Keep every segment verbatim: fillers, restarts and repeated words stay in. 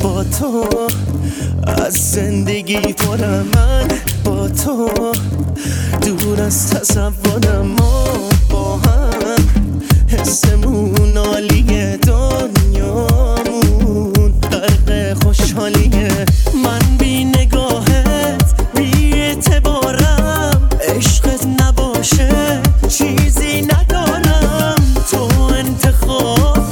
با تو از زندگی پرم، من با تو دور از تصورم. ما با هم حسمون عالیه، دنیامون غرق خوشحالیه. من بی نگاهت بی اعتبارم، عشقت نباشه چیزی ندارم. تو انتخاب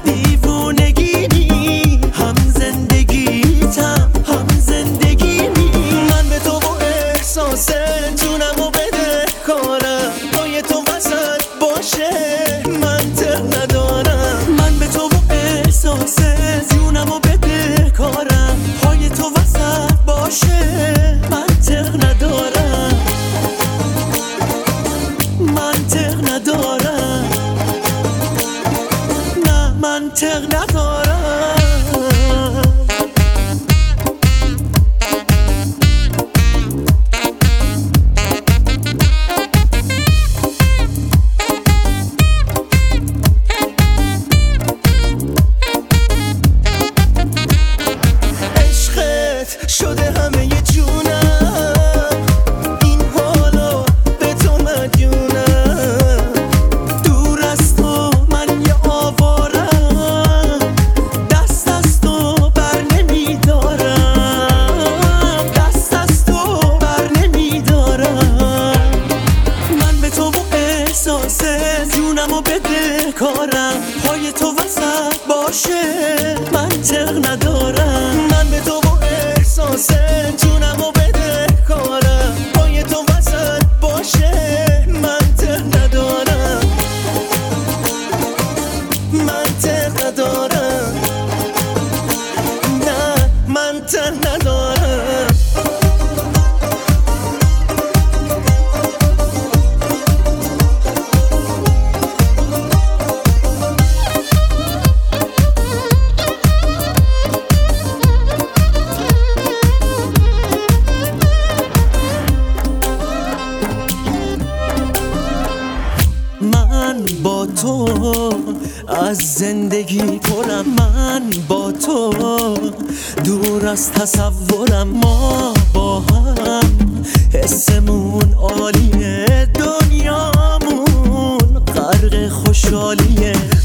دیوونگی، هم زندگیتم هم زندگیمی. من به تو و احساس جونمو بده کارم، پای تو وسط باشه منطق ندارم. من به تو و احساس جونمو بده کارم، پای تو وسط باشه منطق ندارم. منطق ندارم، نه منطق ندارم. عشقت شده همه ی جونم، این حالا به تو مدیونم. دور از تو من یه آوارم، دست از تو بر نمیدارم، دست از تو بر نمیدارم. من به تو و احساس جونمو بده کارم، پای تو وسط باشه منطق ندارم. من به تو و احساس جونمو بده کارم، پای تو وسط باشه منطق ندارم. منطق ندارم، نه منطق ندارم. من با تو از زندگی پرم، من با تو دور از تصورم. ما با هم حسمون عالیه، دنیامون غرق خوشحالیه.